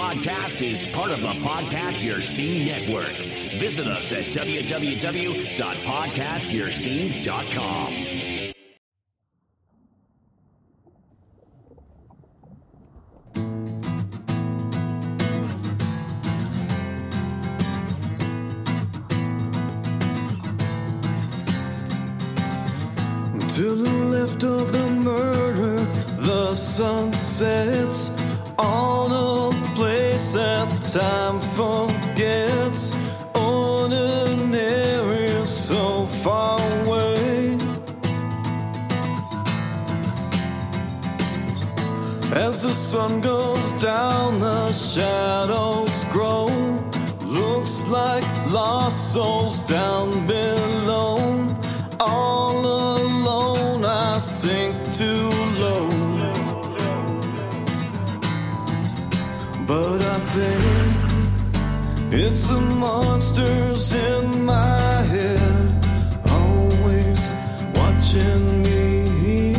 podcast is part of the Podcast Your Scene Network. Visit us at www.podcastyourscene.com. To the left of the murder, the sun sets on a place that time forgets. Ordinary, so far away. As the sun goes down, the shadows grow. Looks like lost souls down below. All alone, I sink too low. But I think it's the monsters in my head, always watching me.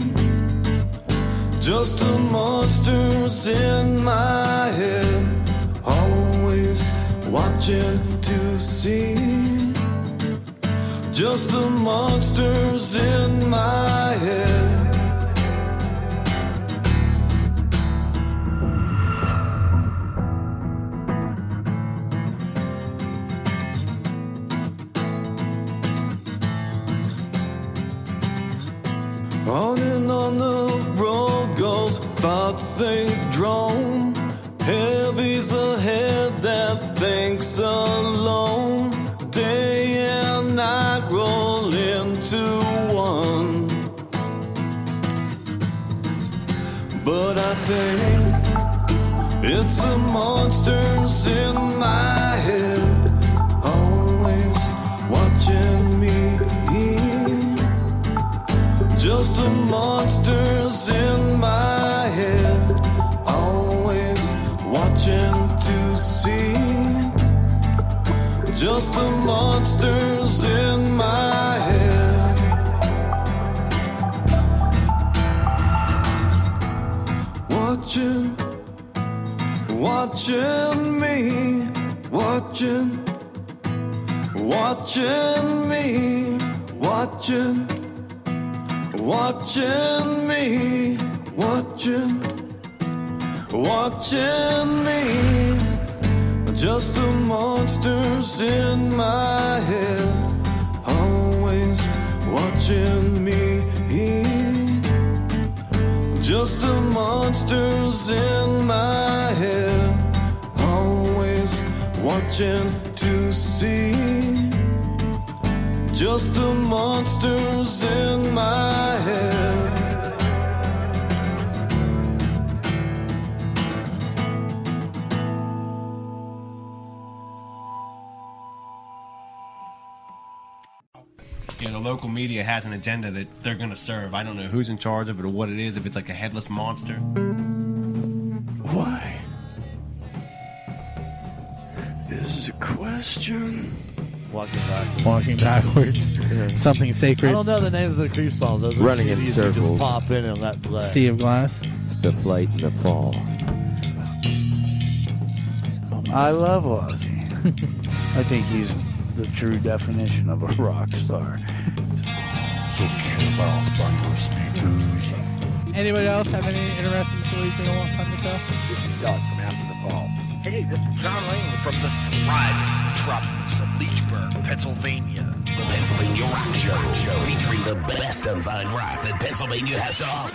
Just the monsters in my head, always watching to see. Just the monsters in my head. On and on the road goes, thoughts they drone. Heavy's a head that thinks alone. Day and night roll into one. But I think it's the monsters in my head, always watching me. Just the monsters in my head, always watching to see. Just the monsters in my head. Watching, watching me. Watching, watching me. Watching, watching me. Watching, watching me. Just the monsters in my head, always watching me. Just the monsters in my head, always watching to see. Just the monsters in my head. You know, the local media has an agenda that they're going to serve. I don't know who's in charge of it or what it is, if it's like a headless monster. Why? Is a question. Walking backwards. Yeah. Something sacred. I don't know the names of the Creep songs. Those are Running in CDs that circles. just pop in and let play. Sea of Glass. The flight and the fall. I love Ozzy. I think he's the true definition of a rock star. So came about by your speakers. Anybody else have any interesting stories they don't want come to tell? This is Doug from After the Fall. Hey, this is John Lane from the thriving metropolis of Leechburg, Pennsylvania. The Pennsylvania Rock Show, featuring the best unsigned rock that Pennsylvania has to offer.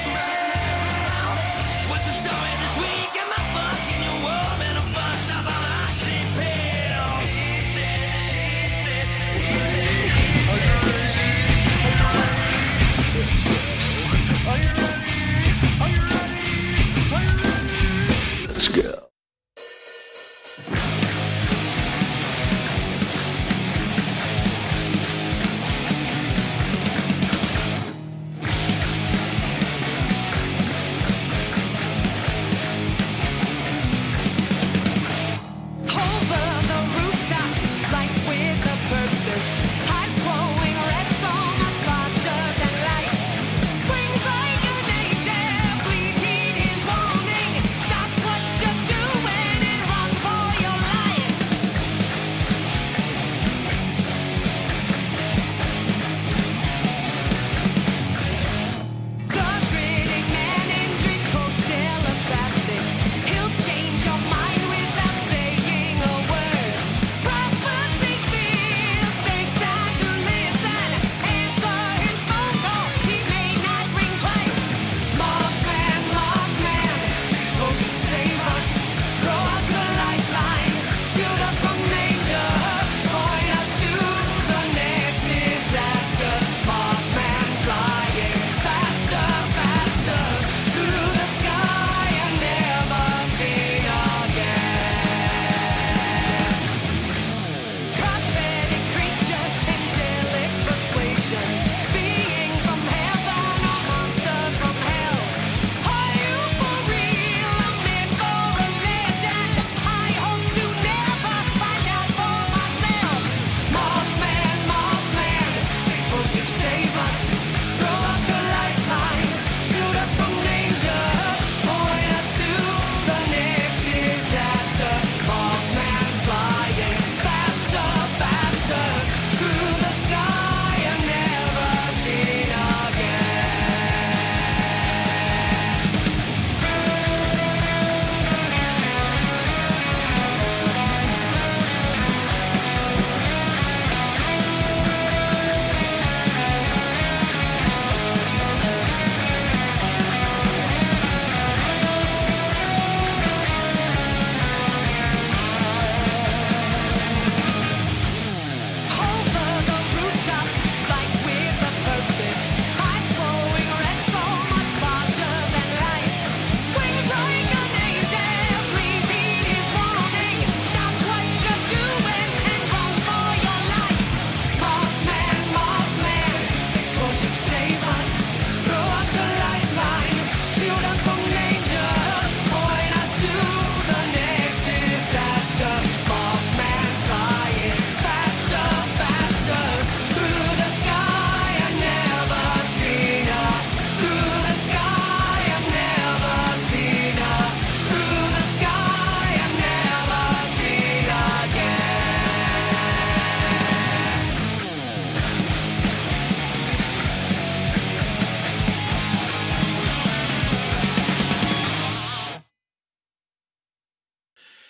What's the story this week? Am I fucking your world? And I'm fucked up on oxypedal. He said, she said, he said. Are you ready? Are you ready? Are you ready? Let's go.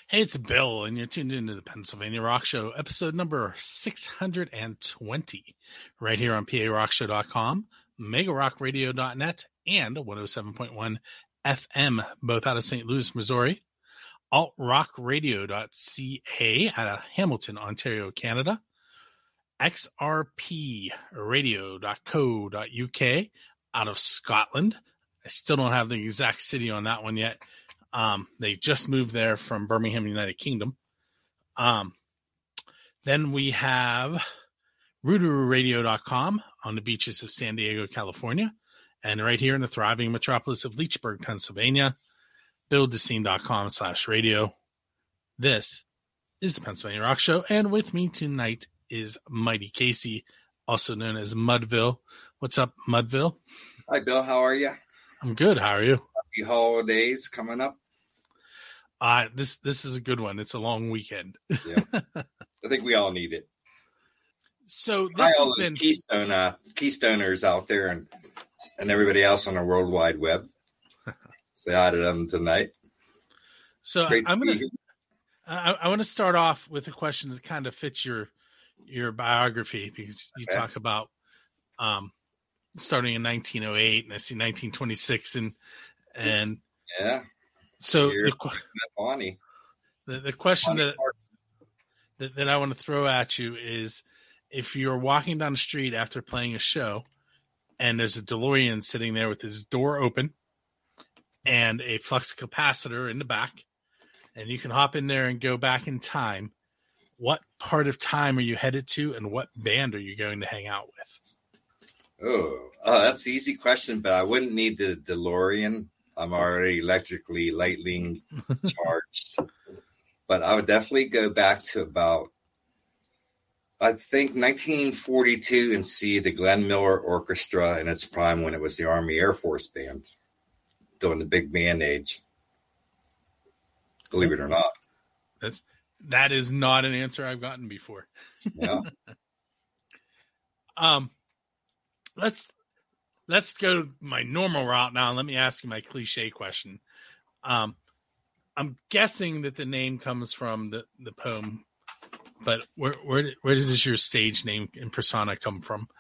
Hey, it's Bill, and you're tuned into the Pennsylvania Rock Show, episode number 620, right here on PARockShow.com, MegaRockRadio.net, and 107.1 FM, both out of St. Louis, Missouri, AltRockRadio.ca out of Hamilton, Ontario, Canada, XRPRadio.co.uk out of Scotland. I still don't have the exact city on that one yet. They just moved there from Birmingham, United Kingdom. Then we have RooterooRadio.com on the beaches of San Diego, California. And right here in the thriving metropolis of Leechburg, Pennsylvania, BillDecine.com/radio. This is the Pennsylvania Rock Show. And with me tonight is Mighty Casey, also known as Mudville. What's up, Mudville? Hi, Bill. How are you? I'm good. How are you? Happy holidays coming up. This is a good one. It's a long weekend. Yeah. I think we all need it. So this has been Keystoneers out there and everybody else on the World Wide Web. Say hi to them tonight. So I want to start off with a question that kind of fits your biography, because you talk about starting in 1908, and I see 1926, and yeah. So the question that I want to throw at you is, if you're walking down the street after playing a show, and there's a DeLorean sitting there with his door open and a flux capacitor in the back, and you can hop in there and go back in time, what part of time are you headed to, and what band are you going to hang out with? Oh, that's an easy question, but I wouldn't need the DeLorean. I'm already electrically lightning charged. But I would definitely go back to about, I think, 1942 and see the Glenn Miller Orchestra in its prime, when it was the Army Air Force Band, during the big band age. Believe it or not. That is not an answer I've gotten before. Yeah. Let's go my normal route now. Let me ask you my cliche question. I'm guessing that the name comes from the poem, but where does your stage name and persona come from?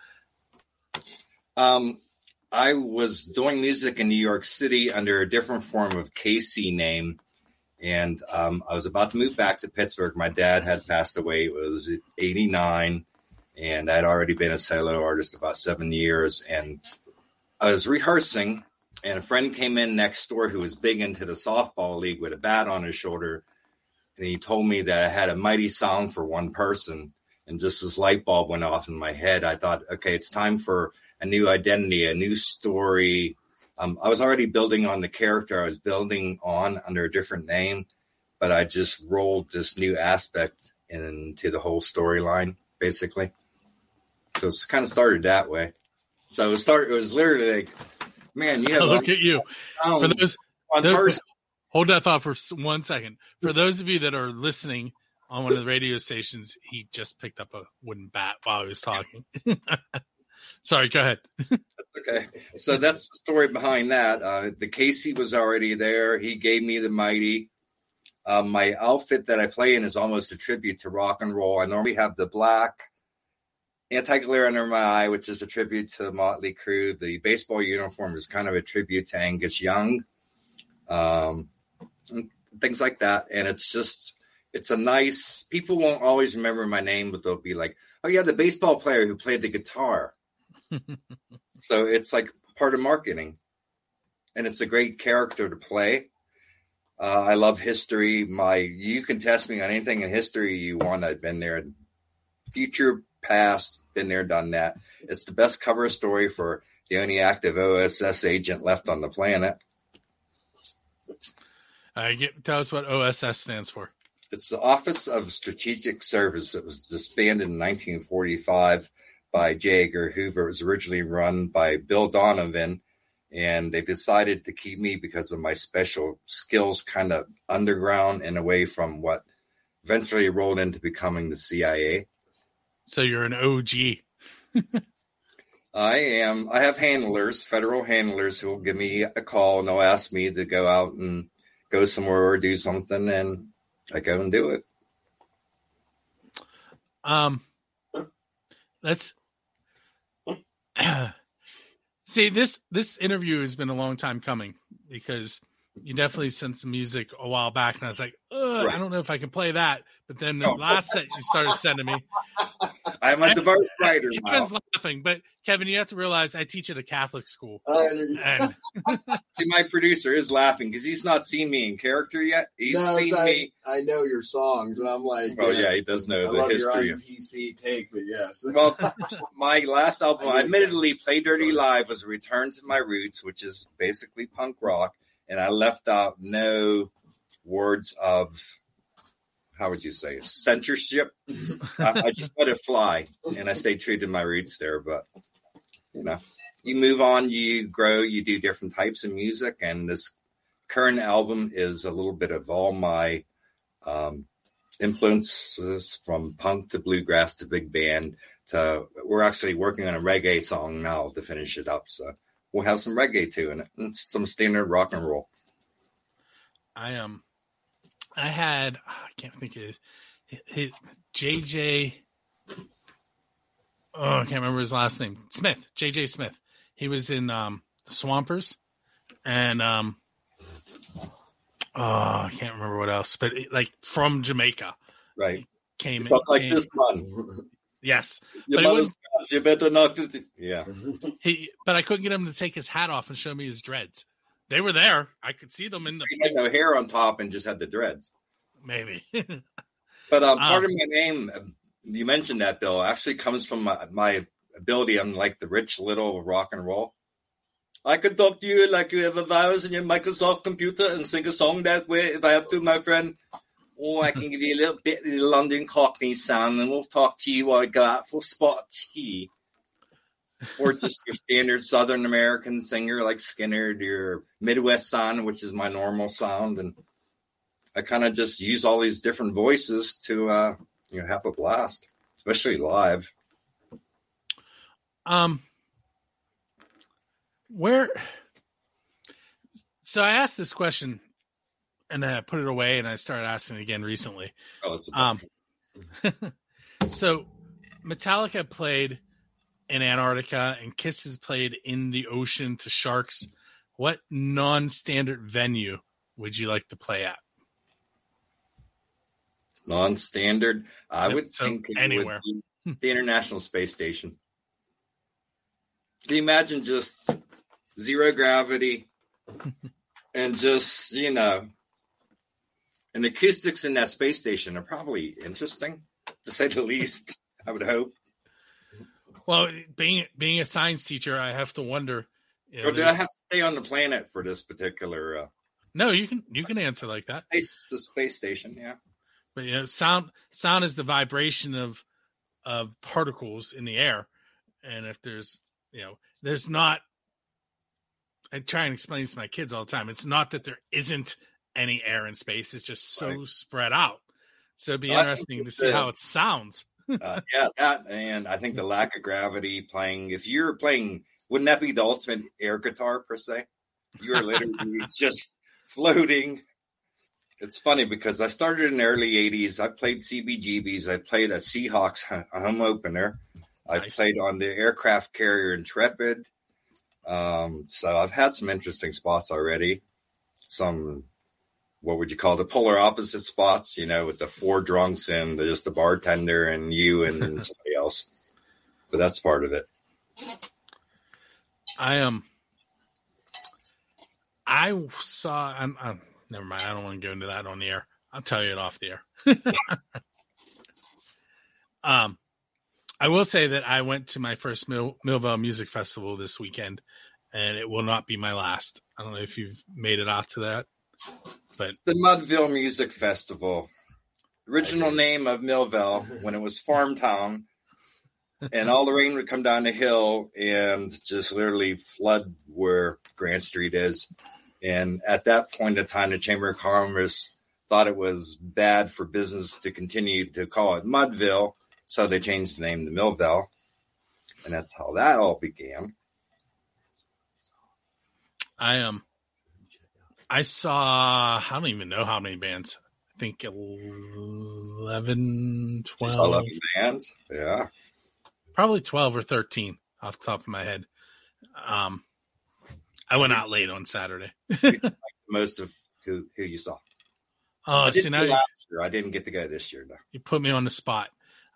I was doing music in New York City under a different form of Casey name, and I was about to move back to Pittsburgh. My dad had passed away. It was 1989, and I'd already been a solo artist about 7 years, and I was rehearsing, and a friend came in next door who was big into the softball league with a bat on his shoulder. And he told me that I had a mighty song for one person. And just this light bulb went off in my head. I thought, okay, it's time for a new identity, a new story. I was already building on the character I was building on under a different name, but I just rolled this new aspect into the whole storyline, basically. So it's kind of started that way. So it was literally like, man, you have look at you. For those hold that thought for 1 second. For those of you that are listening on one of the radio stations, he just picked up a wooden bat while he was talking. Sorry, go ahead. Okay. So that's the story behind that. The Casey was already there. He gave me the mighty. My outfit that I play in is almost a tribute to rock and roll. I normally have the black anti-glare under my eye, which is a tribute to Motley Crue. The baseball uniform is kind of a tribute to Angus Young. Things like that. And it's a nice, people won't always remember my name, but they'll be like, oh yeah, the baseball player who played the guitar. So it's like part of marketing, and it's a great character to play. I love history. You can test me on anything in history you want. I've been there. Future, past, been there, done that. It's the best cover story for the only active OSS agent left on the planet. Tell us what OSS stands for. It's the Office of Strategic Service. It was disbanded in 1945 by J. Edgar Hoover. It was originally run by Bill Donovan, and they decided to keep me because of my special skills, kind of underground and away from what eventually rolled into becoming the CIA. So you're an OG. I am. I have handlers, federal handlers, who will give me a call and they'll ask me to go out and go somewhere or do something. And I go and do it. Let's see, this interview has been a long time coming because you definitely sent some music a while back, and I was like, I don't know if I can play that. But then the last set you started sending me, I'm a diverse writer. Kevin's laughing, but Kevin, you have to realize I teach at a Catholic school. And see, my producer is laughing because he's not seen me in character yet. He's seen me. I know your songs, and I'm like, oh yeah, he does know the history. Your PC take, but yes. Well, my last album, admittedly, Play Dirty Live, was a return to my roots, which is basically punk rock, and I left out no words of, how would you say, censorship. I just let it fly, and I stay true to my roots there. But you move on, you grow, you do different types of music, and this current album is a little bit of all my influences, from punk to bluegrass to big band to, we're actually working on a reggae song now to finish it up. So we'll have some reggae too in it, and some standard rock and roll. I can't think of his JJ. Oh, I can't remember his last name. Smith, JJ Smith. He was in Swampers, and I can't remember what else. But from Jamaica, right? Came this one. Yes, you better not. Yeah. But I couldn't get him to take his hat off and show me his dreads. They were there. I could see them in the. He had no hair on top and just had the dreads. Maybe. But part of my name, you mentioned that, Bill, actually comes from my ability. I'm like the Rich Little of rock and roll. I could talk to you like you have a virus in your Microsoft computer and sing a song that way if I have to, my friend. Oh, I can give you a little bit of the London Cockney sound, and we'll talk to you while I go out for spot tea. Or just your standard Southern American singer like Skinner, your Midwest sound, which is my normal sound. And I kind of just use all these different voices to have a blast, especially live. So I asked this question and then I put it away and I started asking it again recently. Oh, it's the best. So Metallica played in Antarctica and Kiss has played in the ocean to sharks. What non-standard venue would you like to play at? Non-standard? I would think anywhere. Would be the International Space Station. Can you imagine just zero gravity and just, and the acoustics in that space station are probably interesting, to say the least, I would hope. Well, being a science teacher, I have to wonder. Or did I have to stay on the planet for this particular? No, you can answer like that. The space station, yeah. But sound is the vibration of particles in the air, and if there's there's not. I try and explain this to my kids all the time. It's not that there isn't any air in space; it's just so spread out. So it'd be interesting to see how it sounds. Yeah, that, and I think the lack of gravity playing. If you're playing, wouldn't that be the ultimate air guitar per se? You're literally just floating. It's funny because I started in the early 80s. I played CBGBs. I played a Seahawks home opener. I played on the aircraft carrier Intrepid. So I've had some interesting spots already. Some, what would you call the polar opposite spots, with the four drunks and just the bartender and you and somebody else. But that's part of it. I saw, never mind. I don't want to go into that on the air. I'll tell you it off the air. I will say that I went to my first Millville Music Festival this weekend, and it will not be my last. I don't know if you've made it out to that, but the Mudville Music Festival, original name of Millville when it was Farm Town, and all the rain would come down the hill and just literally flood where Grant Street is. And at that point in time, the Chamber of Commerce thought it was bad for business to continue to call it Mudville. So they changed the name to Millville. And that's how that all began. I saw, I don't even know how many bands. think 11, 12. 11 bands. Yeah. Probably 12 or 13 off the top of my head. I went out late on Saturday. Most of who you saw. Oh, I see, now last year. I didn't get to go this year, though. You put me on the spot.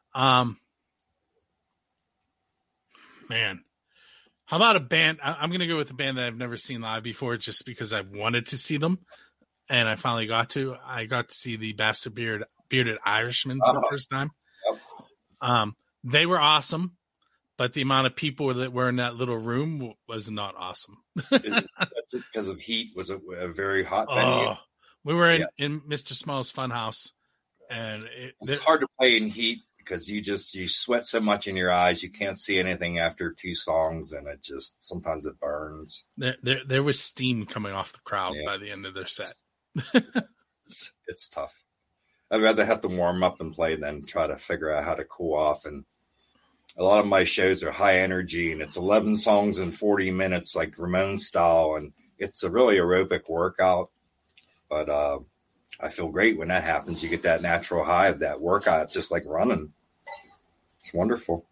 Man. How about a band? I'm going to go with a band that I've never seen live before just because I wanted to see them. And I finally got to. I got to see the Bastard Bearded Irishman for the first time. Yep. They were awesome, but the amount of people that were in that little room was not awesome. That's just because of heat. Was a very hot venue. We were in Mr. Small's Funhouse, and it's hard to play in heat because you sweat so much in your eyes, you can't see anything after 2 songs, and it just sometimes it burns. There was steam coming off the crowd by the end of their set. It's tough. I'd rather have to warm up and play than try to figure out how to cool off. And a lot of my shows are high energy, and it's 11 songs in 40 minutes, like Ramon style, and it's a really aerobic workout. But I feel great when that happens. You get that natural high of that workout, just like running. It's wonderful.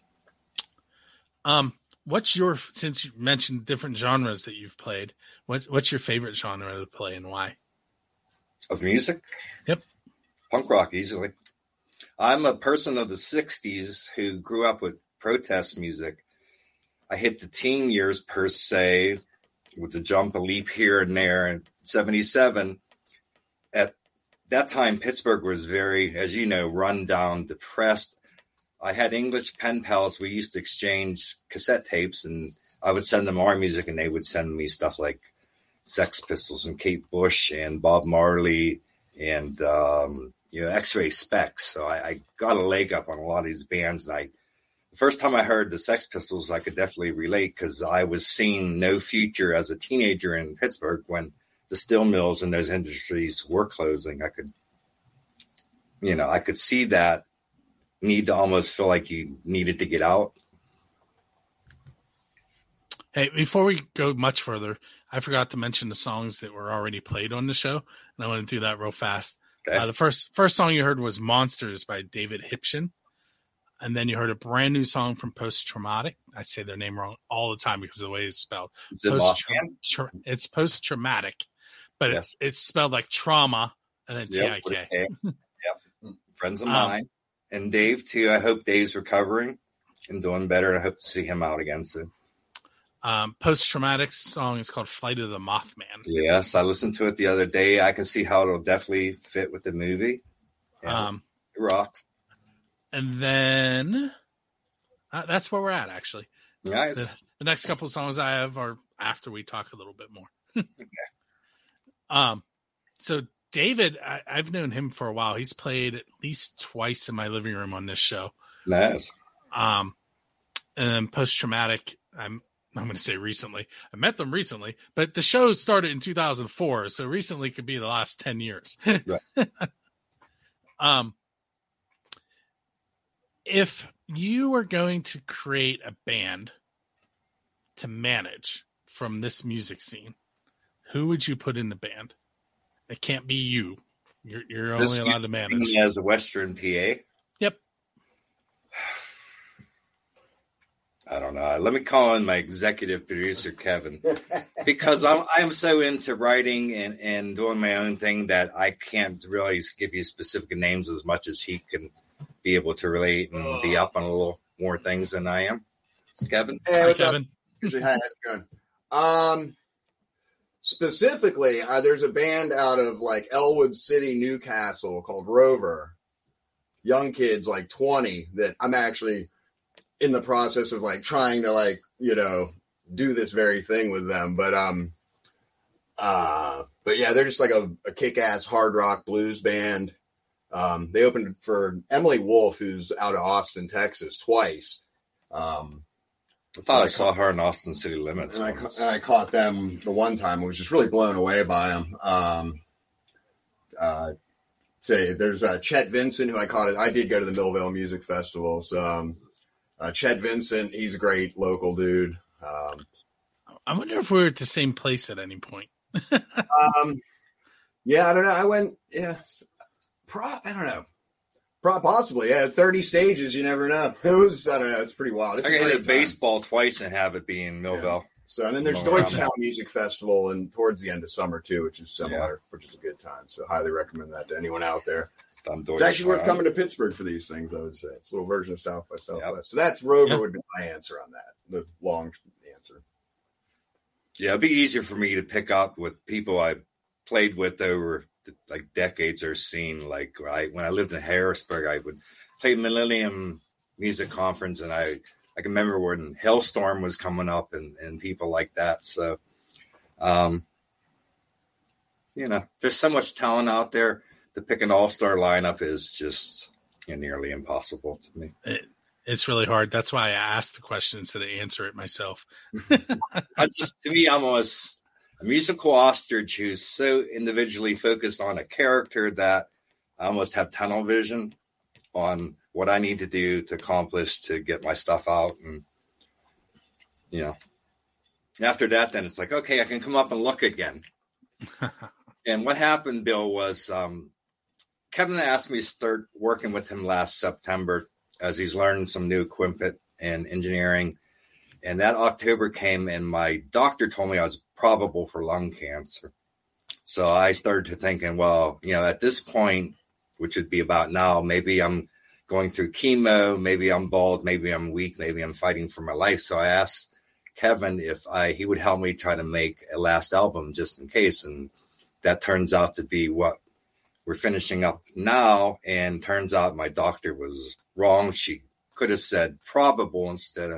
Since you mentioned different genres that you've played, what's your favorite genre to play and why? Of music? Yep. Punk rock, easily. I'm a person of the 60s who grew up with protest music. I hit the teen years, per se, with the jump, a leap here and there. In 77, at that time, Pittsburgh was very, as you know, run down, depressed. I had English pen pals. We used to exchange cassette tapes, and I would send them our music, and they would send me stuff like Sex Pistols and Kate Bush and Bob Marley and X-Ray Specs. So I got a leg up on a lot of these bands. And the first time I heard the Sex Pistols, I could definitely relate because I was seeing no future as a teenager in Pittsburgh when the steel mills and those industries were closing. I could see that need to almost feel like you needed to get out. Hey, before we go much further, I forgot to mention the songs that were already played on the show, and I want to do that real fast. Okay. The first song you heard was Monsters by David Hipshin, and then you heard a brand new song from Post Traumatic. I say their name wrong all the time because of the way it's spelled. It's Post Traumatic, but it's spelled like trauma, and then T-I-K. Yep. Friends of mine. And Dave, too. I hope Dave's recovering and doing better, and I hope to see him out again soon. Post-Traumatic's song is called Flight of the Mothman. Yes, I listened to it the other day. I can see how it'll definitely fit with the movie. Yeah, it rocks. And then that's where we're at, actually. Nice. The next couple of songs I have are after we talk a little bit more. Okay. So David, I've known him for a while. He's played at least twice in my living room on this show. Nice. And then Post-Traumatic, I'm going to say recently. I met them recently, but the show started in 2004, so recently could be the last 10 years. Right. If you were going to create a band to manage from this music scene, who would you put in the band? It can't be you. You're only allowed to manage. As a Western PA? Yep. I don't know. Let me call in my executive producer, Kevin, because I am so into writing and doing my own thing that I can't really give you specific names as much as he can be able to relate and be up on a little more things than I am. It's Kevin. Hey, what's Kevin. Hi, how's it going? Specifically, there's a band out of like Elwood City, Newcastle called Rover. Young kids, like 20, that I'm actually in the process of like trying to do this very thing with them. But yeah, they're just like a kick-ass hard rock blues band. They opened for Emily Wolf, who's out of Austin, Texas, twice. I thought I saw her in Austin City Limits. And I caught them the one time. I was just really blown away by them. There's Chet Vincent, who I caught. I did go to the Millville Music Festival. So Chet Vincent, he's a great local dude. I wonder if we're at the same place at any point. Yeah, I don't know. I went. Yeah, I don't know. Possibly, yeah. 30 stages, you never know. It was, I don't know, it's pretty wild. It's I can hit baseball twice and have it be in Millville. Yeah. So, and then there's Deutschtown Music Festival and towards the end of summer too, which is similar, which is a good time. So highly recommend that to anyone out there. It's actually worth coming to Pittsburgh for these things, I would say. It's a little version of South by Southwest. Yep. So that's Rover would be my answer on that, the long answer. Yeah, it'd be easier for me to pick up with people I played with over like decades or seen. Like when I lived in Harrisburg, I would play Millennium Music Conference, and I can remember when Hailstorm was coming up and people like that. So, there's so much talent out there. To pick an all-star lineup is just nearly impossible to me. It's really hard. That's why I asked the question instead of answer it myself. To me, I'm almost a musical ostrich who's so individually focused on a character that I almost have tunnel vision on what I need to do to accomplish to get my stuff out. And, after that, then it's like, okay, I can come up and look again. And what happened, Bill, was Kevin asked me to start working with him last September as he's learning some new equipment and engineering. And that October came and my doctor told me I was probable for lung cancer. So I started to thinking, well, at this point, which would be about now, maybe I'm going through chemo, maybe I'm bald, maybe I'm weak, maybe I'm fighting for my life. So I asked Kevin if he would help me try to make a last album just in case. And that turns out to be what we're finishing up now. And turns out my doctor was wrong. She could have said probable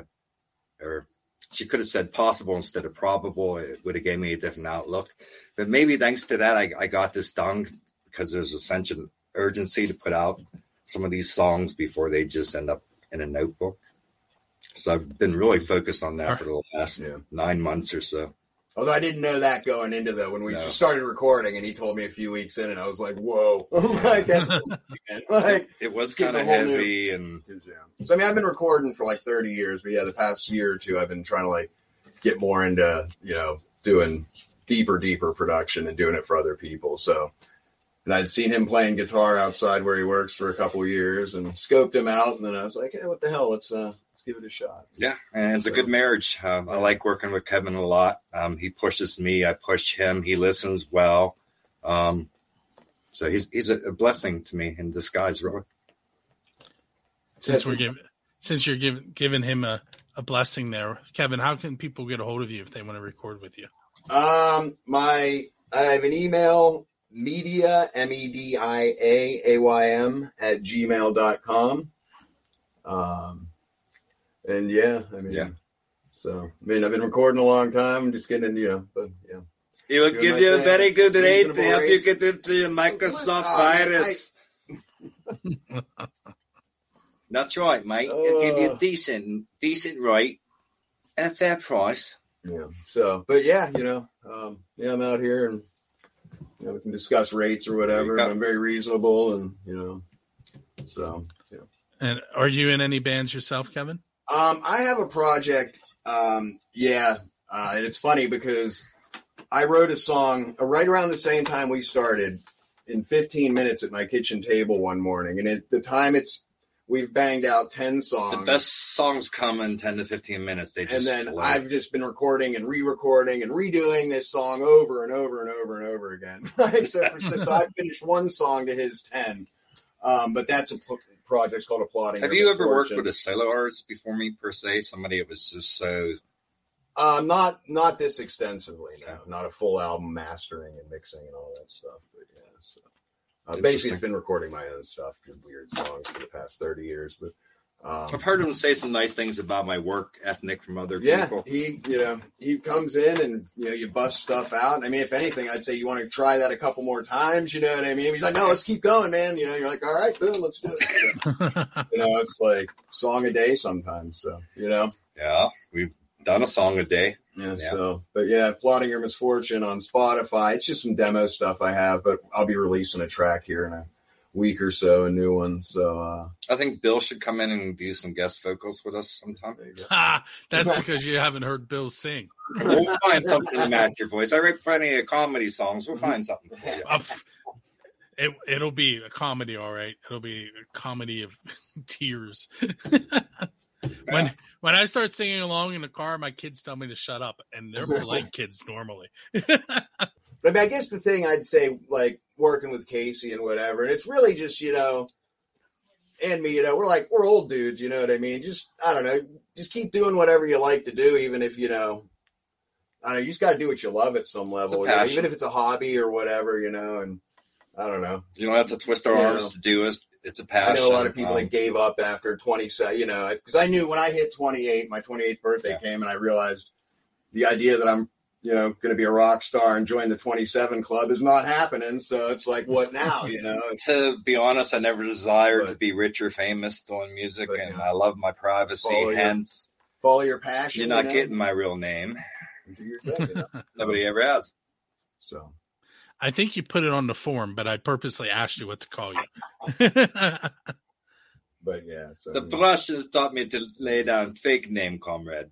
she could have said possible instead of probable. It would have gave me a different outlook. But maybe thanks to that, I got this done because there's a sense of urgency to put out some of these songs before they just end up in a notebook. So I've been really focused on that for the last 9 months or so. Although I didn't know that going into when we just started recording, and he told me a few weeks in, and I was like, "Whoa!" Like that's like it was kind of heavy, So I've been recording for like 30 years, but the past year or two, I've been trying to get more into doing deeper production and doing it for other people. So, and I'd seen him playing guitar outside where he works for a couple of years, and scoped him out, and then I was like, "Hey, what the hell? Let's give it a shot." Yeah, and it's a good marriage. I like working with Kevin a lot. He pushes me, I push him. He listens well. So he's a blessing to me in disguise, really. Since you're giving him a blessing there, Kevin, how can people get a hold of you if they want to record with you? I have an email, media, MEDIAAYM @gmail.com. And so I've been recording a long time. I'm just getting into, He will give you a very good rate to help you get into Microsoft virus. That's right, mate. He'll give you a decent rate at a fair price. Yeah. So, but I'm out here and we can discuss rates or whatever. And I'm very reasonable, and so yeah. And are you in any bands yourself, Kevin? I have a project. And it's funny because I wrote a song right around the same time we started in 15 minutes at my kitchen table one morning. And at the time we've banged out 10 songs. The best songs come in 10 to 15 minutes. I've just been recording and re-recording and redoing this song over and over and over and over again. So I finished one song to his 10. But that's a project's called Applauding. Have you ever worked with a solo artist before me, per se? Somebody that was just so... Not this extensively, no. Not a full album mastering and mixing and all that stuff. But basically it's been recording my own stuff, weird songs for the past 30 years. But I've heard him say some nice things about my work ethic from other people. Yeah, he comes in and you bust stuff out. I mean, if anything, I'd say you want to try that a couple more times. You know what I mean? He's like, no, let's keep going, man. You're like, all right, boom, let's do it. It's like song a day sometimes. So yeah, we've done a song a day. Yeah. So, but Plotting Your Misfortune on Spotify. It's just some demo stuff I have, but I'll be releasing a track here in a week or so, a new one. So I think Bill should come in and do some guest vocals with us sometime. That's because you haven't heard Bill sing. We'll find something to match your voice. I write plenty of comedy songs. We'll find something for you. It'll be a comedy, all right. It'll be a comedy of tears. When I start singing along in the car, my kids tell me to shut up, and they're polite kids normally. But I guess the thing I'd say, like working with Casey and whatever, and it's really just, you know, and me, you know, we're old dudes, you know what I mean? Just, I don't know, just keep doing whatever you like to do, even if, you know, I don't know, you just got to do what you love at some level, you know, even if it's a hobby or whatever, you know, and I don't know. You don't have to twist our arms to do it. It's a passion. I know a lot of people that gave up after 27, you know, because I knew when I hit 28, my 28th birthday came, and I realized the idea that I'm, you know, going to be a rock star and join the 27 club is not happening. So it's like, what now, you know? To be honest, I never desired to be rich or famous doing music, and I love my privacy. Hence, follow your passion. You're not getting my real name. Do your thing, you know? Nobody ever has. So. I think you put it on the form, but I purposely asked you what to call you. But yeah. So, the Prussians taught me to lay down fake name, comrade.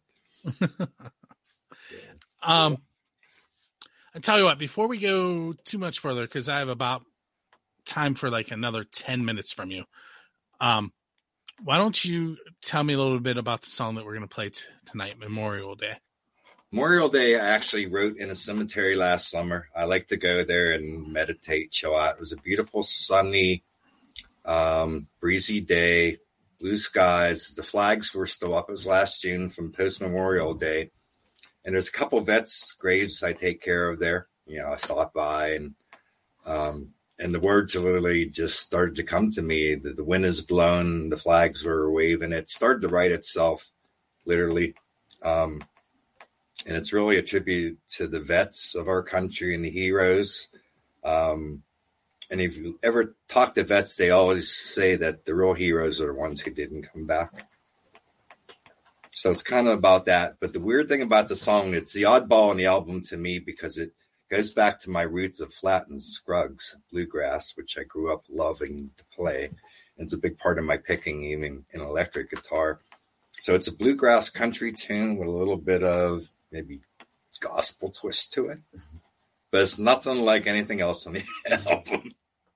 I tell you what, before we go too much further, because I have about time for like another 10 minutes from you. Why don't you tell me a little bit about the song that we're going to play tonight, Memorial Day? Memorial Day, I actually wrote in a cemetery last summer. I like to go there and meditate, chill out. It was a beautiful, sunny, breezy day, blue skies. The flags were still up. It was last June from post-Memorial Day. And there's a couple vets' graves I take care of there. You know, I stopped by, and the words literally just started to come to me. The wind is blown, the flags were waving. It started to write itself, literally. And it's really a tribute to the vets of our country and the heroes. And if you ever talk to vets, they always say that the real heroes are the ones who didn't come back. So it's kind of about that. But the weird thing about the song, it's the oddball in the album to me because it goes back to my roots of Flat and Scruggs bluegrass, which I grew up loving to play. And it's a big part of my picking, even in electric guitar. So it's a bluegrass country tune with a little bit of maybe gospel twist to it. But it's nothing like anything else on the album.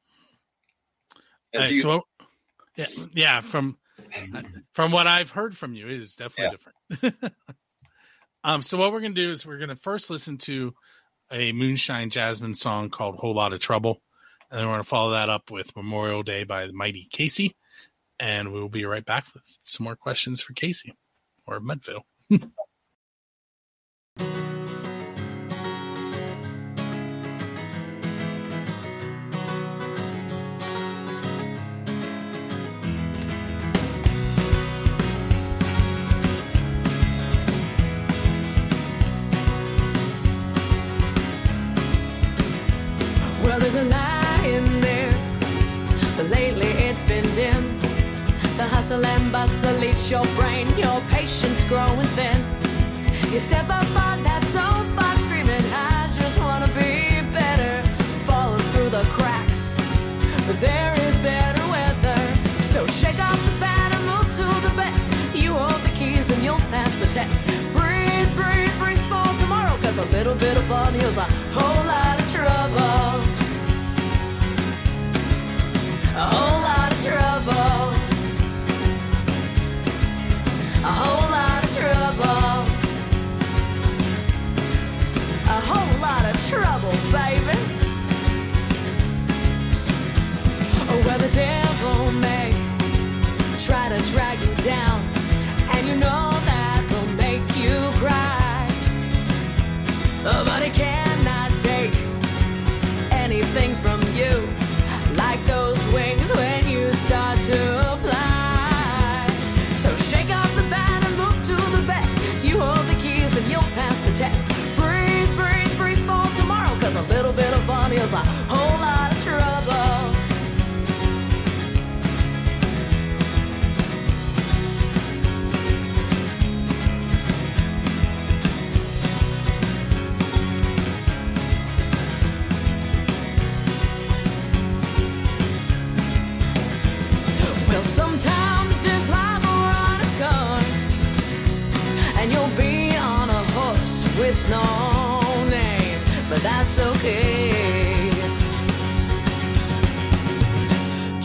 From what I've heard from you, it is definitely different. So what we're going to do is we're going to first listen to a Moonshine Jasmine song called Whole Lot of Trouble. And then we're going to follow that up with Memorial Day by the Mighty Casey. And we'll be right back with some more questions for Casey or Medville. Well, there's a light in there, but lately it's been dim. The hustle and bustle eats your brain, your patience growing thin. You step up on that soapbox screaming, I just want to be better, falling through the cracks, but there is better weather. So shake off the bad and move to the best. You hold the keys and you'll pass the test. Breathe, breathe, breathe for tomorrow, cause a little bit of fun heals a whole lot of trouble. A whole lot of trouble. A whole lot of trouble.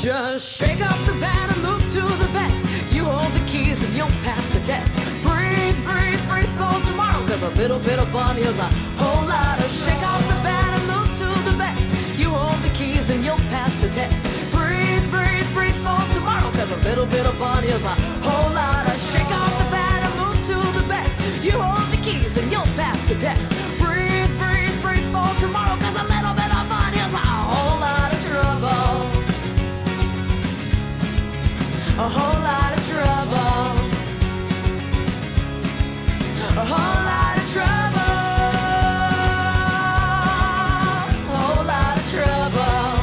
Just shake off the bad and move to the best. You hold the keys and you'll pass the test. Breathe, breathe, breathe for tomorrow. Cause a little bit of fun heals a whole lot of shake off the bad and move to the best. You hold the keys and you'll pass the test. Breathe, breathe, breathe for tomorrow. Cause a little bit of fun heals a whole lot of shake off the bad and move to the best. You hold the keys and you'll pass the test. Breathe, breathe, breathe for tomorrow. Cause a little bit of fun heals a whole lot of trouble. A whole lot of trouble. A whole lot of trouble. A whole lot of trouble.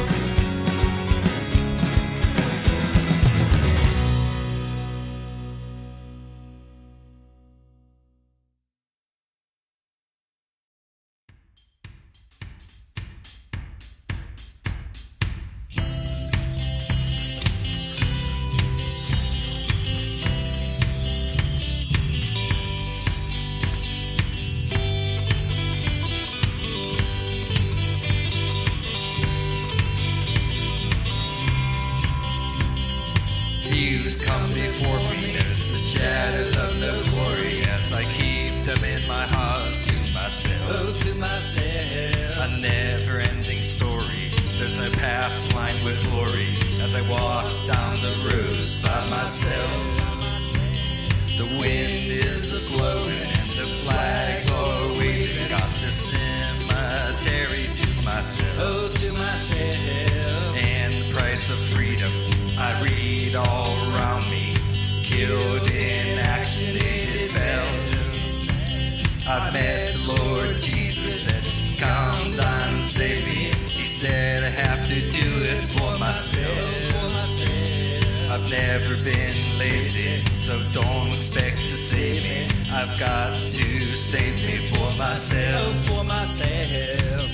Views come before me as the shadows of no glory, as I keep them in my heart to myself. Oh, to myself. A never-ending story. There's no paths lined with glory as I walk down the roads by myself. The wind is a-blowing and the flags are waving. Got the cemetery to myself. Oh, to myself. And the price of freedom I read all around me. Killed in action, it fell. I met the Lord Jesus, said, come down and save me. He said, I have to do it for myself. I've never been lazy, so don't expect to save me. I've got to save me for myself. For myself.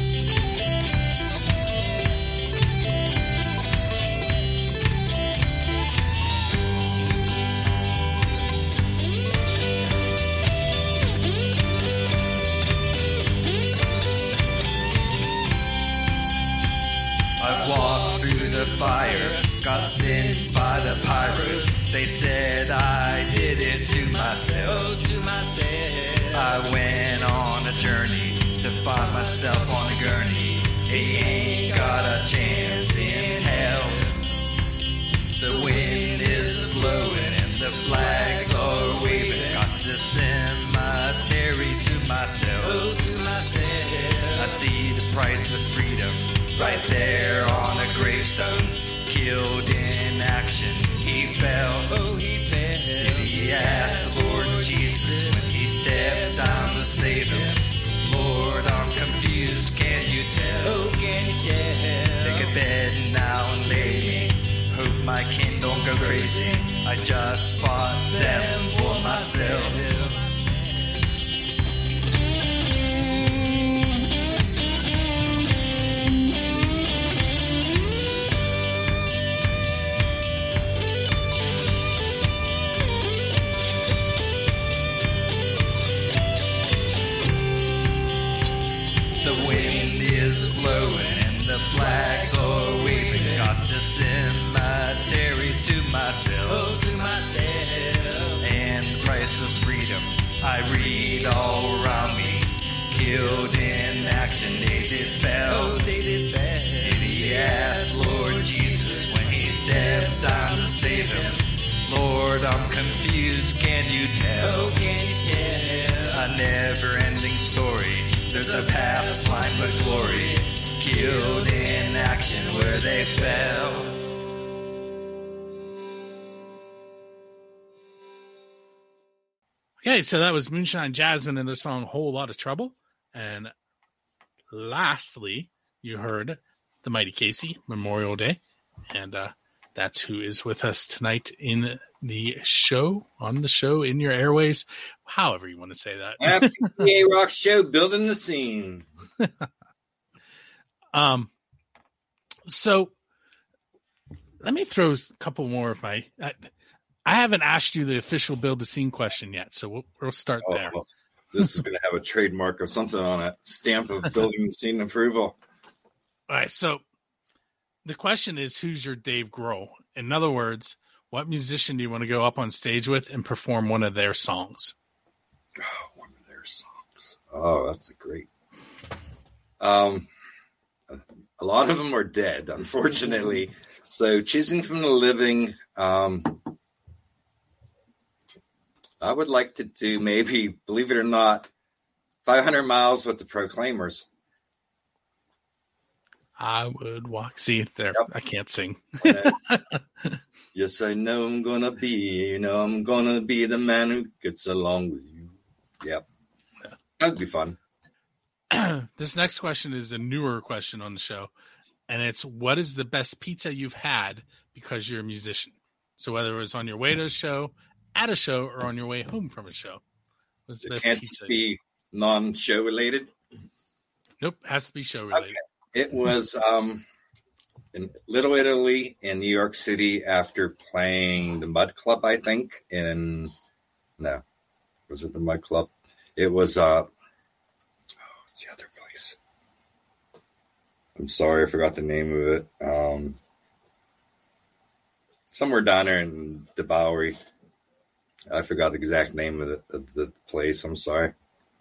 I've walked through the fire, got singed by the pirates. They said I did it to myself. Oh, to myself. I went on a journey to find myself on a gurney. He ain't got a chance in hell. The wind is blowing and the flags are waving. Got the cemetery to myself. Oh, to myself. I see the price of freedom right there on a gravestone. Killed in action, he fell. Oh, he fell. Did he ask the Lord Jesus when he stepped down to save him? Lord, I'm confused, can you tell? Oh, can you tell? Take a bed now and lay me. Hope my kin don't go crazy. I just fought them for myself. Blowing and the flags are waving. Got the cemetery to myself. Oh, to myself. And the price of freedom I read all around me. Killed in action, they did fell. Oh, they did fell. Did he ask Lord Jesus when he stepped down to save him? Lord, I'm confused, can you tell? Oh, can you tell? A never-ending story. There's no paths lined with glory. Killed in action where they fell. Okay, so that was Moonshine Jasmine and their song Whole Lot of Trouble. And lastly, you heard the Mighty Casey, Memorial Day. And that's who is with us tonight in the show, on the show, in your airways, however you want to say that. FCA Rock Show, building the scene. So let me throw a couple more of my. I haven't asked you the official build the scene question yet, so we'll start there. Well, this is going to have a trademark of something on it, stamp of building the scene approval. All right, so The question is, who's your Dave Grohl? In other words, what musician do you want to go up on stage with and perform one of their songs? Oh, one of their songs. Oh, that's a great. A lot of them are dead, unfortunately. So choosing from the living, I would like to do maybe, believe it or not, 500 Miles with the Proclaimers. I would walk. See, there, yep. I can't sing. Yes, I know I'm going to be, I'm going to be the man who gets along with you. Yep. Yeah. That'd be fun. This next question is a newer question on the show. And it's, what is the best pizza you've had because you're a musician? So whether it was on your way to a show, at a show, or on your way home from a show. What's the best can't pizza? Be non-show related? Nope, has to be show related. Okay. It was in Little Italy in New York City after playing the Mud Club, I think. No, was it the Mud Club? It was, what's the other place? I'm sorry, I forgot the name of it. Somewhere down there in the Bowery. I forgot the exact name of the place. I'm sorry.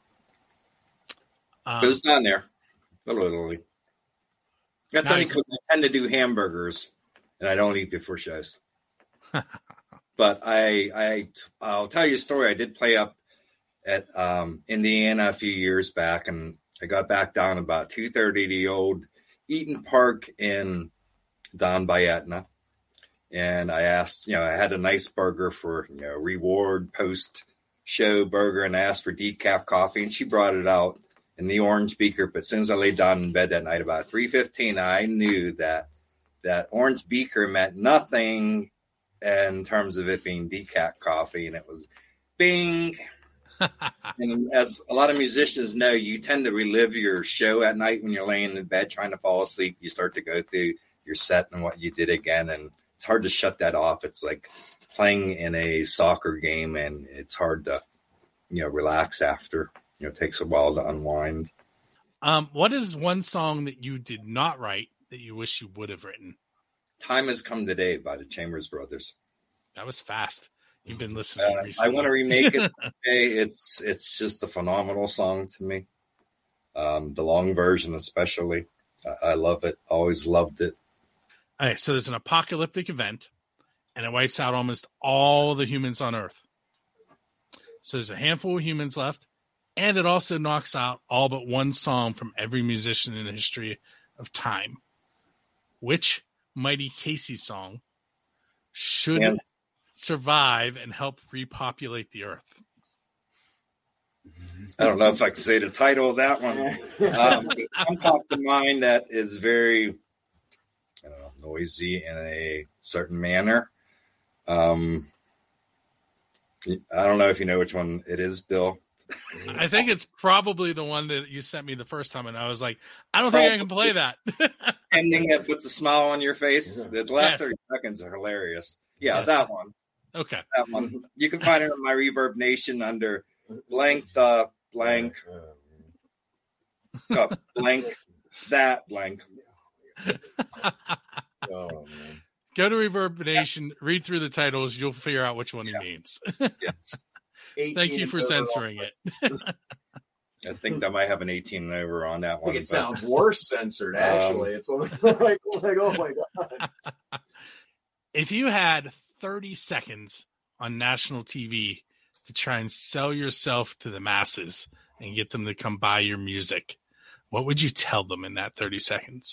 But it's down there. Little Italy. That's only because I tend to do hamburgers, and I don't eat before shows. But I'll tell you a story. I did play up at Indiana a few years back, and I got back down about 2:30 to the old Eaton Park in down by Etna. And I asked, I had a nice burger for, reward post-show burger, and I asked for decaf coffee, and she brought it out in the orange beaker. But as soon as I laid down in bed that night, about 3:15, I knew that orange beaker meant nothing in terms of it being decaf coffee, and it was bing. And as a lot of musicians know, you tend to relive your show at night when you're laying in bed trying to fall asleep. You start to go through your set and what you did again, and it's hard to shut that off. It's like playing in a soccer game, and it's hard to, relax after. It takes a while to unwind. What is one song that you did not write that you wish you would have written? Time Has Come Today by the Chambers Brothers. That was fast. You've been listening recently. I want to remake it today. It's just a phenomenal song to me. The long version especially. I love it. Always loved it. All right, so there's an apocalyptic event, and it wipes out almost all the humans on Earth. So there's a handful of humans left, and it also knocks out all but one song from every musician in the history of time. Which Mighty Casey song should survive and help repopulate the Earth? I don't know if I can say the title of that one. One popped to mind that is very noisy in a certain manner. I don't know if you know which one it is, Bill. I think it's probably the one that you sent me the first time, and I was like, I don't think I can play that. Ending that puts a smile on your face. The last 30 seconds are hilarious. Yeah, that one. Okay. That one. You can find it on my Reverb Nation under blank the blank blank that blank. Oh, man. Go to Reverb Nation, read through the titles, you'll figure out which one he means. Yes. Thank you for censoring it. I think I might have an 18 and over on that one. I think it sounds worse censored, actually. It's like, oh my God. If you had 30 seconds on national TV to try and sell yourself to the masses and get them to come buy your music, what would you tell them in that 30 seconds?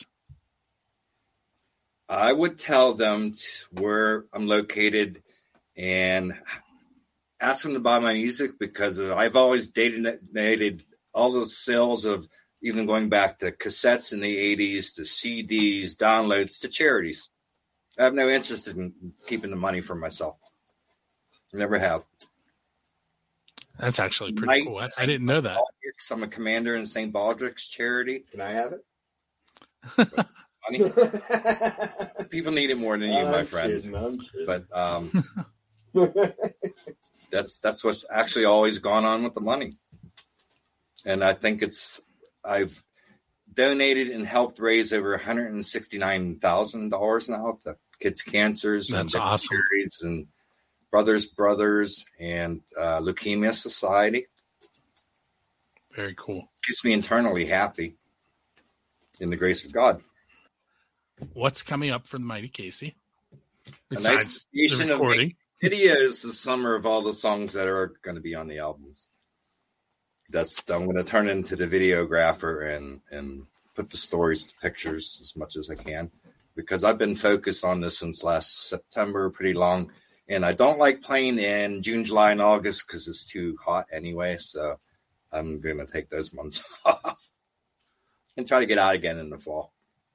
I would tell them where I'm located and ask them to buy my music, because I've always dated all those sales of, even going back to cassettes in the 80s, to CDs, downloads, to charities. I have no interest in keeping the money for myself. I never have. That's actually pretty cool. I didn't know that. I'm a commander in St. Baldrick's charity. Can I have it? Money? People need it more than you, my friend. I'm kidding. But that's what's actually always gone on with the money. And I think I've donated and helped raise over $169,000 now to kids' cancers. That's and awesome. And Brothers, and Leukemia Society. Very cool. Keeps me internally happy in the grace of God. What's coming up for the Mighty Casey? A nice Besides the creation of recording. videos this summer of all the songs that are going to be on the albums. I'm going to turn into the videographer and put the stories to pictures as much as I can, because I've been focused on this since last September, pretty long. And I don't like playing in June, July, and August because it's too hot anyway. So I'm going to take those months off and try to get out again in the fall.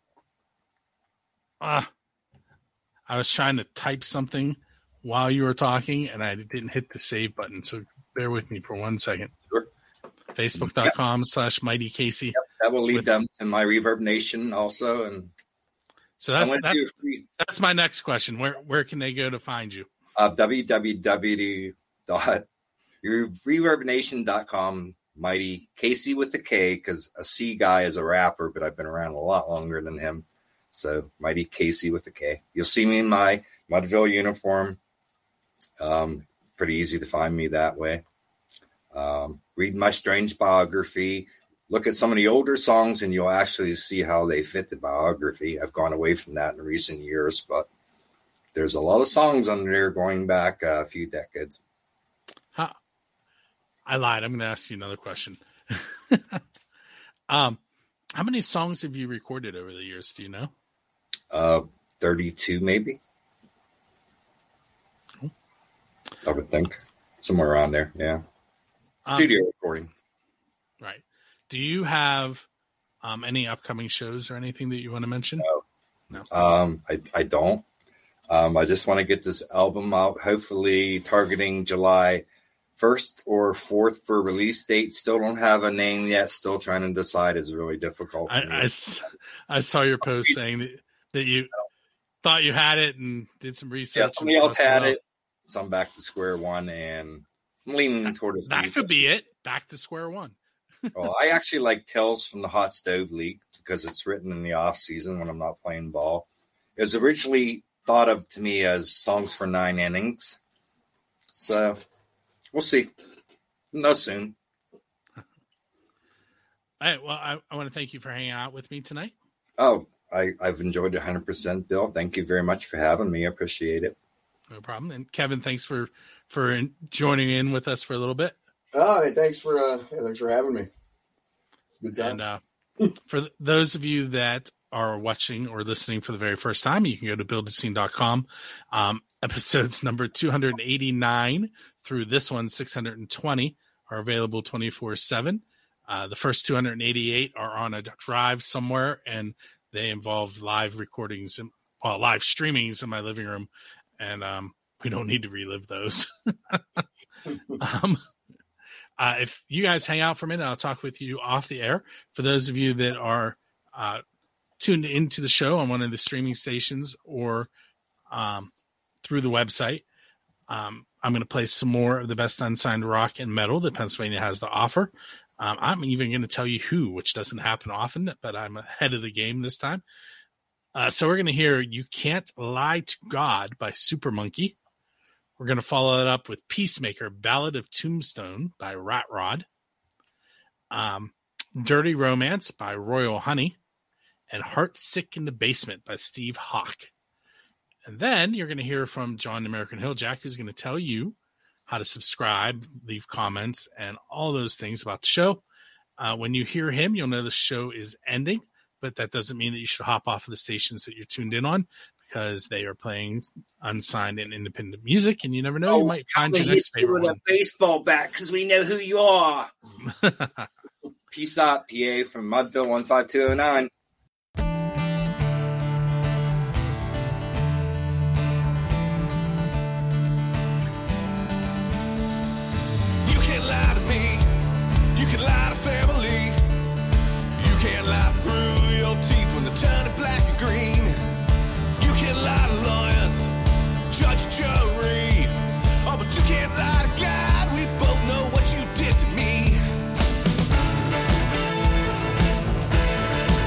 I was trying to type something while you were talking, and I didn't hit the save button. So bear with me for 1 second. Sure. Facebook.com/Mighty Casey. Yep, that will lead them to my Reverb Nation also. And so that's my next question. Where can they go to find you? www.reverbnation.com. Mighty Casey with the K, because a C guy is a rapper, but I've been around a lot longer than him. So Mighty Casey with the K. You'll see me in my Mudville uniform. Pretty easy to find me that way. Read my strange biography. Look at some of the older songs, and you'll actually see how they fit the biography. I've gone away from that in recent years, but there's a lot of songs under there going back a few decades. I lied. I'm going to ask you another question. How many songs have you recorded over the years? Do you know? 32 maybe. I would think somewhere around there. Yeah. Studio recording. Right. Do you have any upcoming shows or anything that you want to mention? No. I don't. I just want to get this album out, hopefully targeting July 1st or 4th for release date. Still don't have a name yet. Still trying to decide. Is really difficult. I saw your post saying that you thought you had it and did some research. Yeah, somebody else had it. So I'm back to square one, and I'm leaning toward it. That could be it. Back to square one. Well, I actually like Tales from the Hot Stove League because it's written in the off season when I'm not playing ball. It was originally thought of to me as songs for 9 innings. So we'll see. No soon. All right. Well, I want to thank you for hanging out with me tonight. Oh, I've enjoyed it 100%, Bill. Thank you very much for having me. I appreciate it. No problem. And Kevin, thanks for joining in with us for a little bit. Oh, hey, thanks for having me. Good time. And for those of you that are watching or listening for the very first time, you can go to buildascene.com. Episodes number 289 through this one, 620, are available 24/7. The first 288 are on a drive somewhere, and they involve live recordings, live streamings in my living room, and we don't need to relive those. If you guys hang out for a minute, I'll talk with you off the air. For those of you that are tuned into the show on one of the streaming stations or through the website, I'm going to play some more of the best unsigned rock and metal that Pennsylvania has to offer. I'm even going to tell you who, which doesn't happen often, but I'm ahead of the game this time. So we're going to hear You Can't Lie to God by Super Monkey. We're going to follow it up with Peacemaker, Ballad of Tombstone by Rat Rod. Dirty Romance by Royal Honey. And Heart Sick in the Basement by Steve Hawk. And then you're going to hear from John American Hilljack, who's going to tell you how to subscribe, leave comments, and all those things about the show. When you hear him, you'll know the show is ending, but that doesn't mean that you should hop off of the stations that you're tuned in on, because they are playing unsigned and independent music, and you never know, you might find your next favorite one. Baseball bat, because we know who you are. Peace out, PA from Mudville 15209. Teeth when they turn it black and green. You can't lie to lawyers, judge, jury. Oh, but you can't lie to God. We both know what you did to me.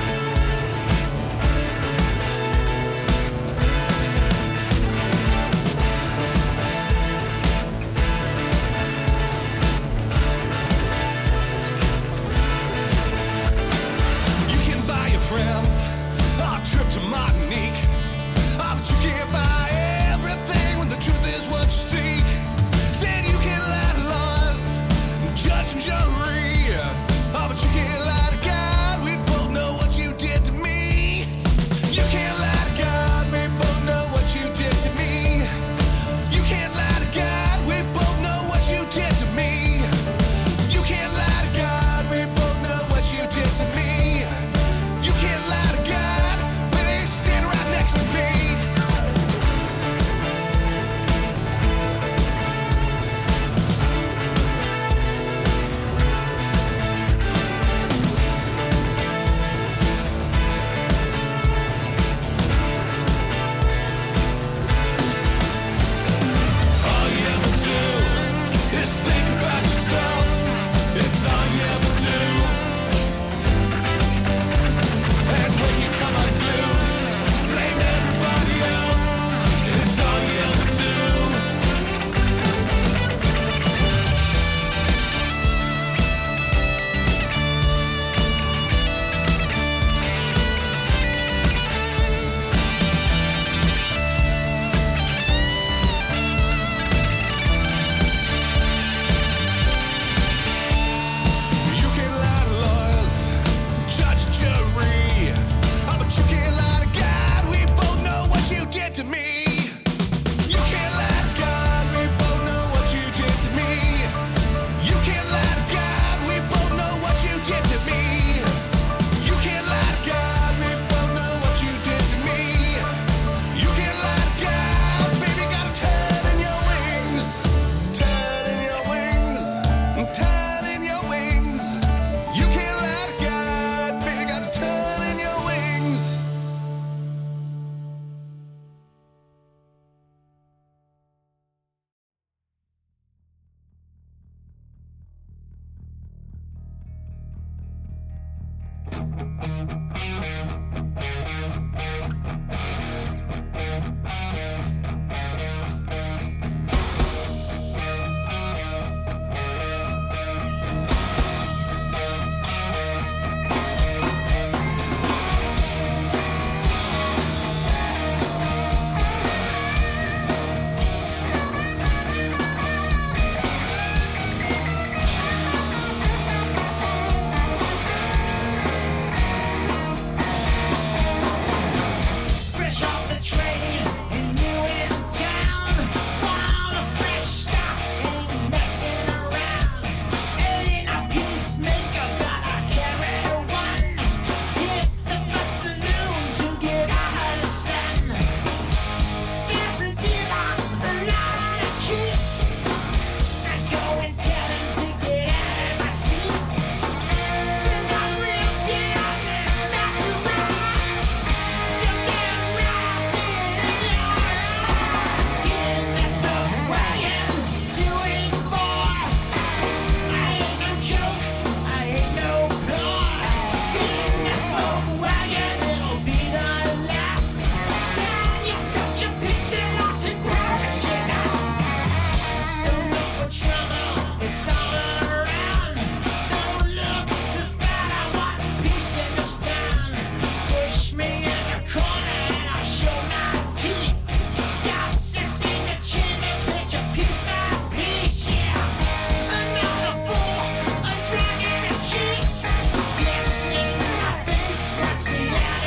smoke wagon, it'll be the last time you touch a pistol off the parachute. Don't look for trouble, it's all around. Don't look to find, I want peace in this town. Push me in the corner and I'll show my teeth. Got 6 in the chin and take you piece by piece, yeah. Another fool, a drug and a cheat. Glimpse in my face, what's the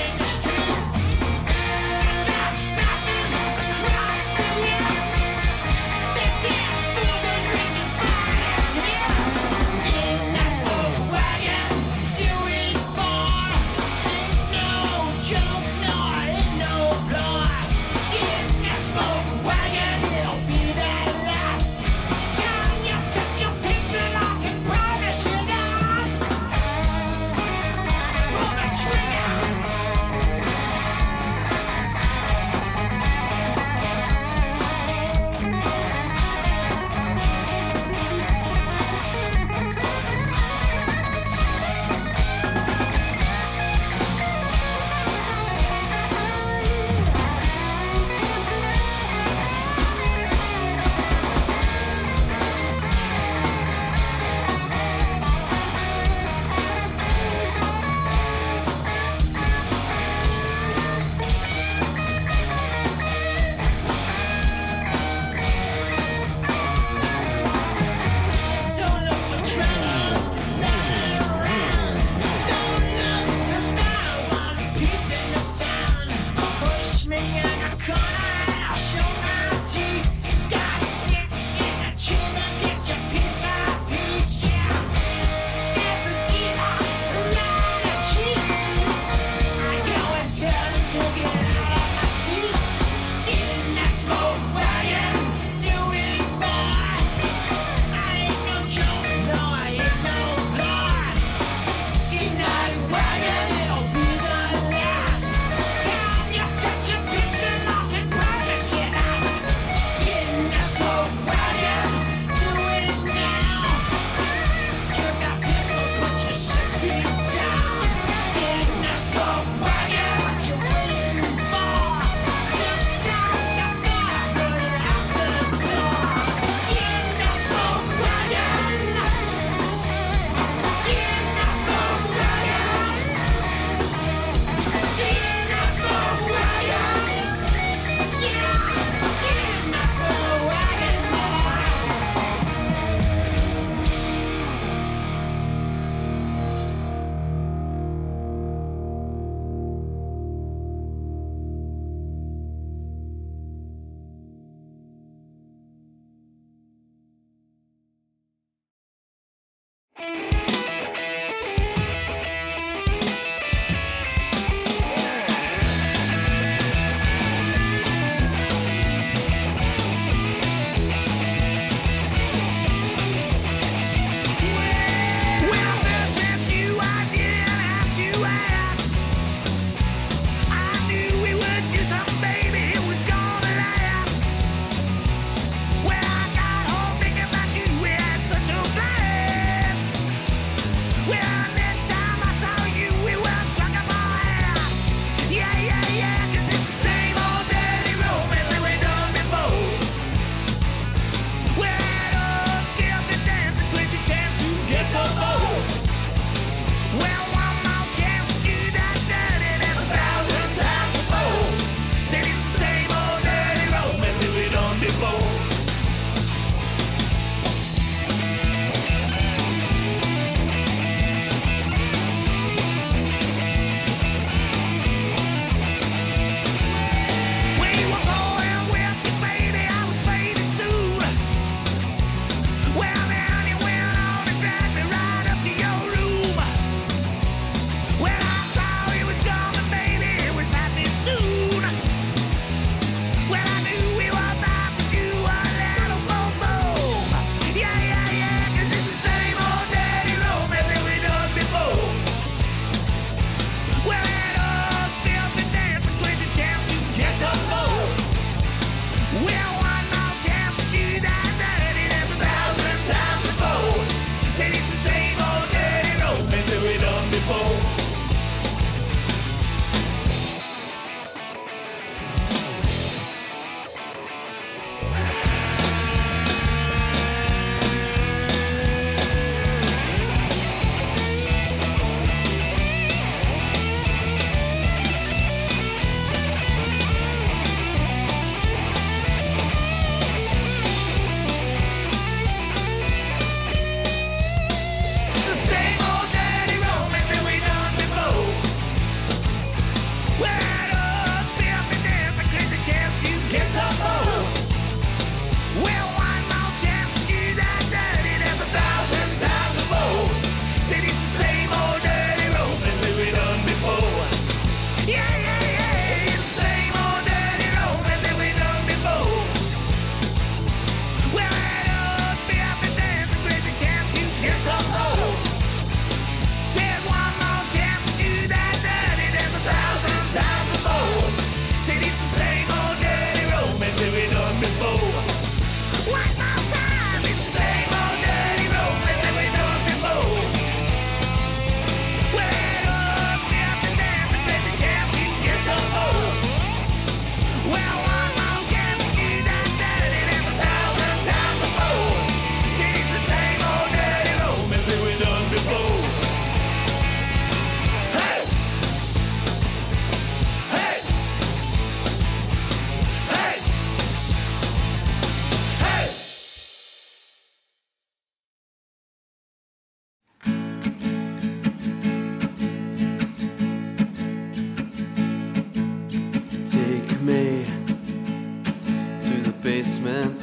basement.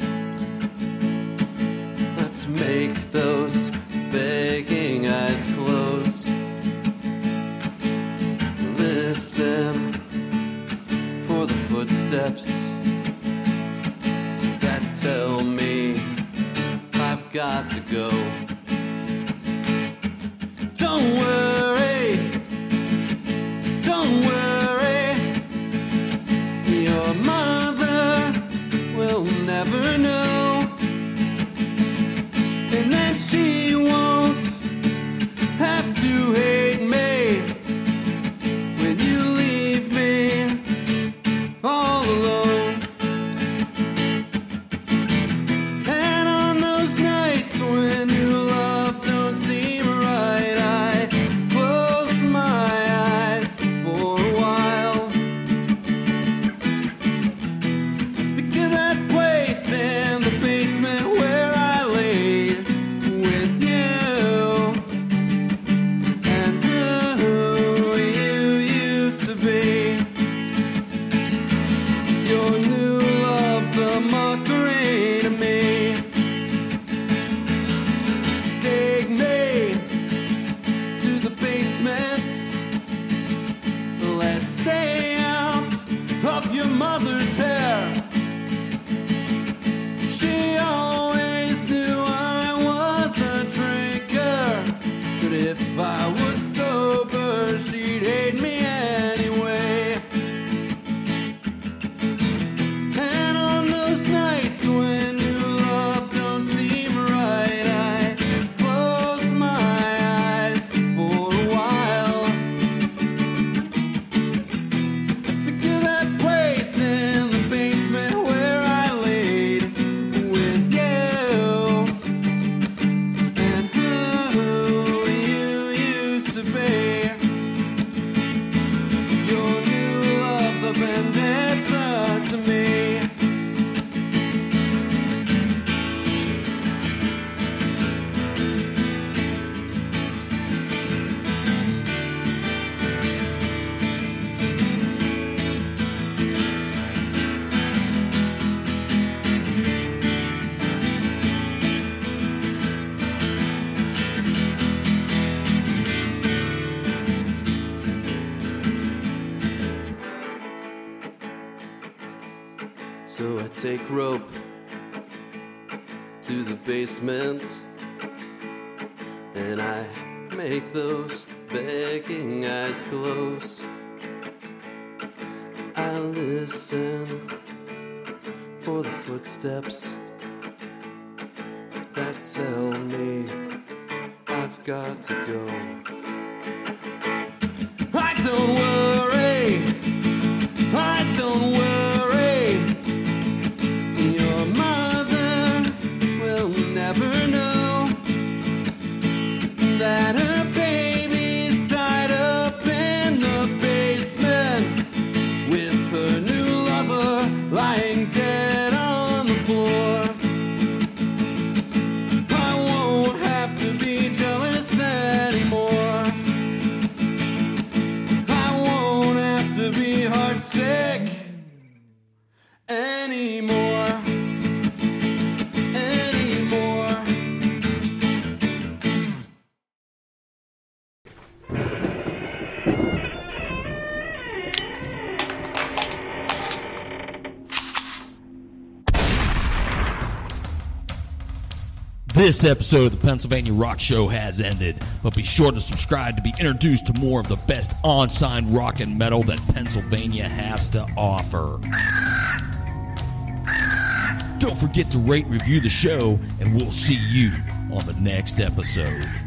Let's make those begging eyes close. Listen for the footsteps that tell me I've got to go. Don't worry, don't worry, your mother will never know, and that she won't have to hate me when you leave me all alone. And on those nights when new love don't seem right, I close my eyes for a while. Think of that place in the basement where I laid with you, and who you used to be. Your new love's a mockery to me. Take me to the basement. Let's stay out of your mother's hair. She always knew I was a drinker, but if I was sober, she'd hate me anyway. And on those nights when new love don't seem right, I close my eyes for a while. Think of that place in the basement where I laid with you, and who you used to be. Your new love's a vendetta to me. So I take rope to the basement, and I make those begging eyes close. I listen for the footsteps that tell me I've got to go. I don't worry, I don't worry. Your mother will never know that her baby's tied up in the basement with her new lover lying dead on the floor. I won't have to be jealous anymore. I won't have to be heartsick anymore. This episode of the Pennsylvania Rock Show has ended, but be sure to subscribe to be introduced to more of the best on-sign rock and metal that Pennsylvania has to offer. Don't forget to rate and review the show, and we'll see you on the next episode.